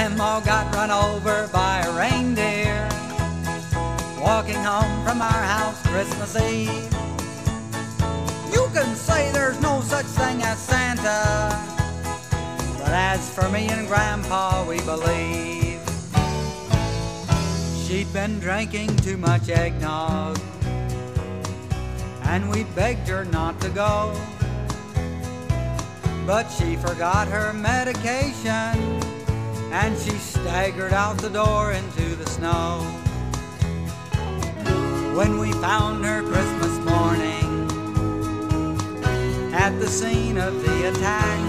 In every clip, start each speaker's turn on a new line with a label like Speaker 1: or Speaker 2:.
Speaker 1: Grandma got run over by a reindeer walking home from our house Christmas Eve. You can say there's no such thing as Santa, but as for me and Grandpa, we believe. She'd been drinking too much eggnog, and we begged her not to go. But she forgot her medication, and she staggered out the door into the snow. When we found her Christmas morning at the scene of the attack,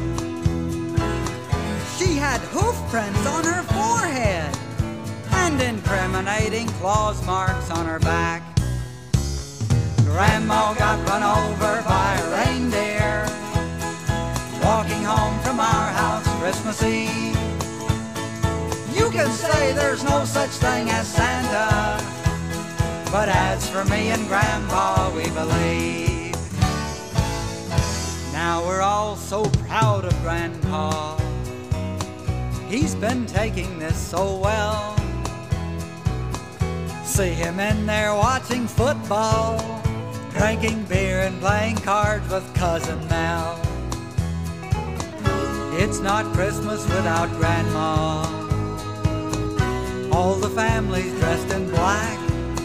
Speaker 1: she had hoof prints on her forehead and incriminating claws marks on her back. Grandma got run over by a reindeer walking home from our house Christmas Eve. You can say there's no such thing as Santa, but as for me and Grandpa, we believe. Now we're all so proud of Grandpa. He's been taking this so well. See him in there watching football, drinking beer and playing cards with Cousin Mel. It's not Christmas without Grandma. All the family's dressed in black,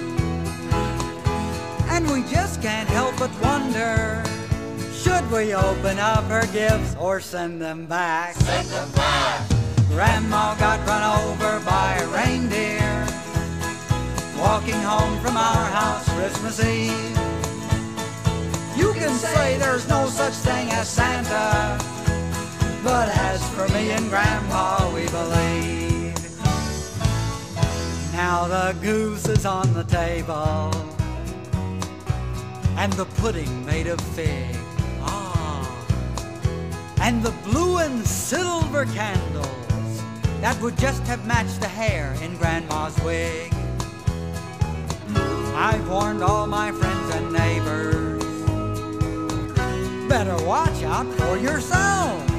Speaker 1: and we just can't help but wonder, should we open up her gifts or send them back?
Speaker 2: Send them back.
Speaker 1: Grandma got run over by a reindeer walking home from our house Christmas Eve. You can say there's no such thing as Santa, but as for me and Grandpa, we believe. Now the goose is on the table, and the pudding made of fig. And the blue and silver candles that would just have matched the hair in Grandma's wig. I've warned all my friends and neighbors, better watch out for yourselves.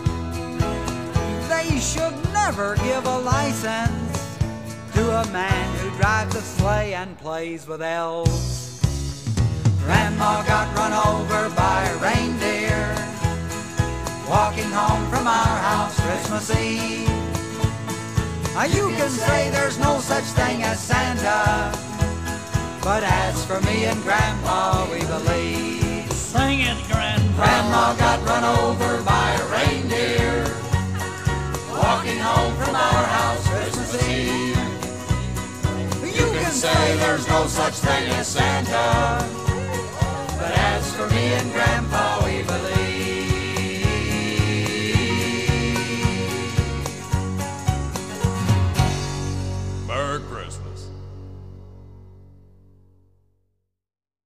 Speaker 1: They should never give a license to a man who drives a sleigh and plays with elves. Grandma got run over by a reindeer walking home from our house Christmas Eve. You can say there's no such thing as Santa, but as for me and Grandpa, we believe.
Speaker 3: Sing it, Grandpa.
Speaker 2: Grandma got run over by a reindeer walking home from our house Christmas Eve.
Speaker 1: You can say there's no such thing as Santa,